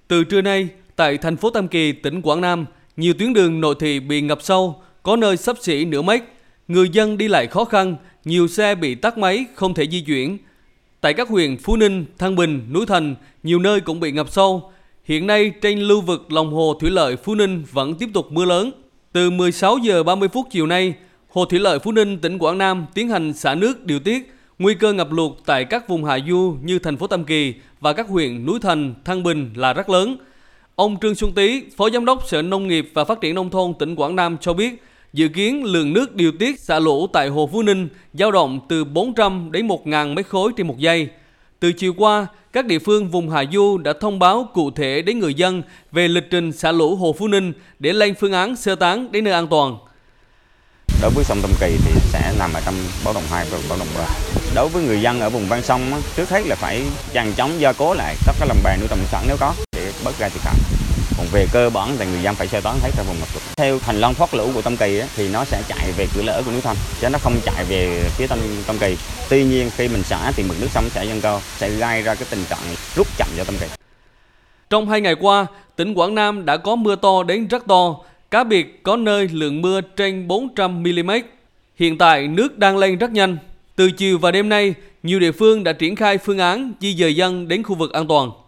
Từ trưa nay, tại thành phố Tam Kỳ, tỉnh Quảng Nam, nhiều tuyến đường nội thị bị ngập sâu, có nơi xấp xỉ nửa mét. Người dân đi lại khó khăn, nhiều xe bị tắc máy không thể di chuyển. Tại các huyện Phú Ninh, Thăng Bình, Núi Thành, nhiều nơi cũng bị ngập sâu. Hiện nay trên lưu vực lòng hồ thủy lợi Phú Ninh vẫn tiếp tục mưa lớn. Từ 16 giờ 30 phút chiều nay, hồ thủy lợi Phú Ninh, tỉnh Quảng Nam tiến hành xả nước điều tiết. Nguy cơ ngập lụt tại các vùng hạ du như thành phố Tam Kỳ và các huyện Núi Thành, Thăng Bình là rất lớn. Ông Trương Xuân Tý, Phó Giám đốc Sở Nông nghiệp và Phát triển Nông thôn tỉnh Quảng Nam cho biết, dự kiến lượng nước điều tiết xả lũ tại hồ Phú Ninh dao động từ 400 đến 1.000 mét khối trên một giây. Từ chiều qua, các địa phương vùng hạ du đã thông báo cụ thể đến người dân về lịch trình xả lũ hồ Phú Ninh để lên phương án sơ tán đến nơi an toàn. Đối với sông Tam Kỳ thì sẽ nằm ở trong báo động 2 và báo động 3. Đối với người dân ở vùng ven sông, trước hết là phải chằng chóng gia cố lại tất cả lồng bè nuôi trồng thủy sản nếu có để bớt ra thiệt hại. Còn về cơ bản thì người dân phải sơ tán hết ra vùng ngập lụt. Theo hành lang thoát lũ của Tam Kỳ thì nó sẽ chạy về cửa lở của Núi Thành, chứ nó không chạy về phía Tam Kỳ. Tuy nhiên khi mình xả thì mực nước sông sẽ dâng cao, sẽ gây ra cái tình trạng rút chậm cho Tam Kỳ. Trong 2 ngày qua, tỉnh Quảng Nam đã có mưa to đến rất to, cá biệt có nơi lượng mưa trên 400 mm. Hiện tại nước đang lên rất nhanh. Từ chiều và đêm nay, nhiều địa phương đã triển khai phương án di dời dân đến khu vực an toàn.